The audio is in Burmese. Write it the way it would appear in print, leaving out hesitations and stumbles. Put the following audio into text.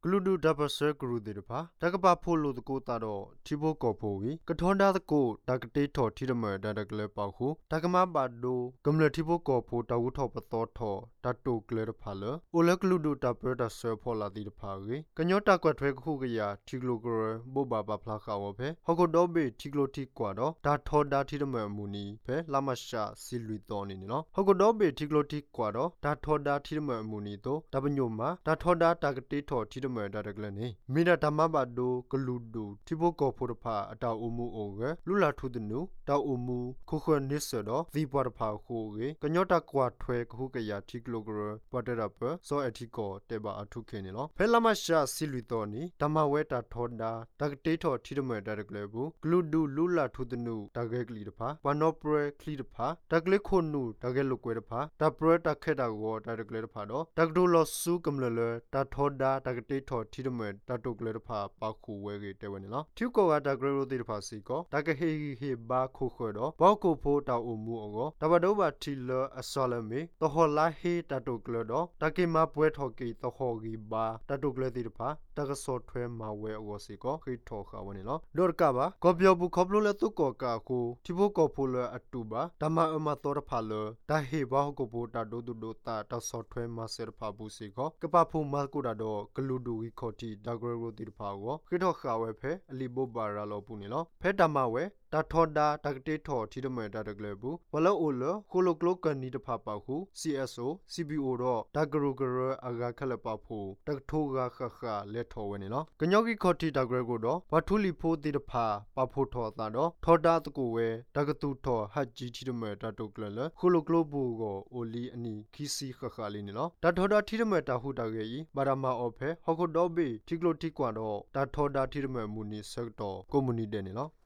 กลูดูดับเบิลเซกรูดิดพาตากบะโพโลตะโกตาดอทิโบกอโพวีกะทอนดาตะโกตากะเตถอทิดะมะดาตะกะเลปาคูตากะมะบาโดกำเลทิโบกอโพตาวุทอปะตอทอตาโตกเลรพาเลโอเลกลูดูดับเบิลดาเซพอลาดิดพาเกกะญอตากวะถวยคูกะยาทิกโลกรโบบาบาพลาคาวะเพฮอกดอเบทิกโลทิกวาดอดาทอดาทิดะมะมูนีเพลามะชาซิลุยตอนีเนาะฮอกดอเบทิกโลทิกวาดอดาทอดาทิดะมะมูนีโตตาปะญอมาดาทอดาตากะเตถอทิดะมะดาตะกะเลนีမိနာဓမ္မဘာဒိုဂလူဒိုတိဘကောဖိုရဖာအတာအမှုအိုကလူလာထုဒနုတောက်အမှုခုခွနစ်ဆဒသီပွားတဖာခိုကေကညောတကွာထွဲခုကရတိကလိုဂရပတရပဇောအတိကောတေဘာအထုခေနေလောဖဲလမရှာစီလူတော်နီဓမ္မဝဲတာထောဒါတကတေထောထိဒမဲတာကလေဘူးဂလူဒူလူလာထုဒနုတကဲကလီတဖာပနောပရခလီတဖာတကလေခွနုတကဲလုကွဲတဖာတပရတခဲတာကောတာကလေတဖာတော့တကဒိုလောစုကမလလတာထောဒါတကတေထောထိဒမဲတာတုကလေတဖာပါခုဝဲကေတဲဝနေနော်သူကောကတကရရိုတိတဖာစီကောတကဟေဟေဘာခုခွတော့ဘောက်ကိုဖိုးတောက်အမှုအောတဘဒိုဘာတီလအဆောလမေတဟောလာဟေတတုကလတော့တကေမပွဲထော်ကေတဟောဂီဘာတတုကလေတိတဖာတကဆော့ထွဲမဝဲအောစီကောခိထောခါဝနေနော်ဒေါ်ကဘာကောပြောဘူးခေါပလိုလေတုကောကာကိုတိဘကောဖိုလအတူဘာတမအမတော်တဖာလတဟေဘောက်ကိုဖိုးတဒိုဒိုတာတဆော့ထွဲမဆေဖာဘူးစီကောကပဖုမကူဒါတော့ဂလူဒူဝီခေါတီတကရရိုတိတဖာကိုခိထောခါဝဲဖဲအလီဘိုဘာရာလောပူနေလောဖဲတမဝဲတာထောဒါတကတေထောထိဒမဲတာတကလေဘူးဝလောအိုလခိုလိုကလိုကန်နီတဖာပါခု CSO CBO တော့တကရဂရအဂါခလပဖို့တကထိုဂါခခလက်ထောဝဲနေလောကညောကီခေါတီတကရကိုတော့ဝထူလီဖိုတိတဖာပဖို့ထောတာတော့ထောဒါတကိုဝဲတကတူထောဟတ်ဂျီထိဒမဲတာတုကလလခိုလိုကလိုဘူကိုအိုလီအနီခီစီခခလေးနေလောတထောဒါထိဒမဲတာဟုတကရီဘာရမာအော်ဖဲဟောက်ခိုဒောဘေထိကလိုထိကွာတော့တထောဒါထိဒမဲမူနီဆက်တော့ကွန်မြူနီတဲနေလော